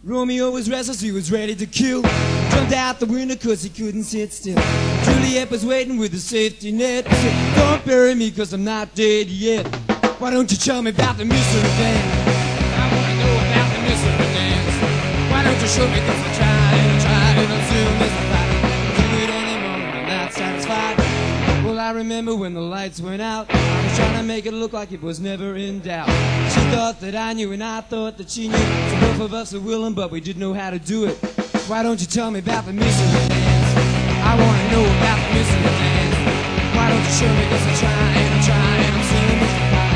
Romeo was restless, he was ready to kill. Jumped out the window cause he couldn't sit still. Juliet was waiting with a safety net. She said, don't bury me cause I'm not dead yet. Why don't you tell me about the mystery dance? I wanna know about the mystery dance. Why don't you show me cause I'm trying to zoom this fight. Do it anymore, I'm not satisfied. Well, I remember when the lights went out. I was trying to make it look like it was never in doubt. She thought that I knew and I thought that she knew. So both of us are willing, but we didn't know how to do it. Why don't you tell me about the mystery dance? I wanna know about the mystery dance. Why don't you show me cause I'm trying, I'm seeing this.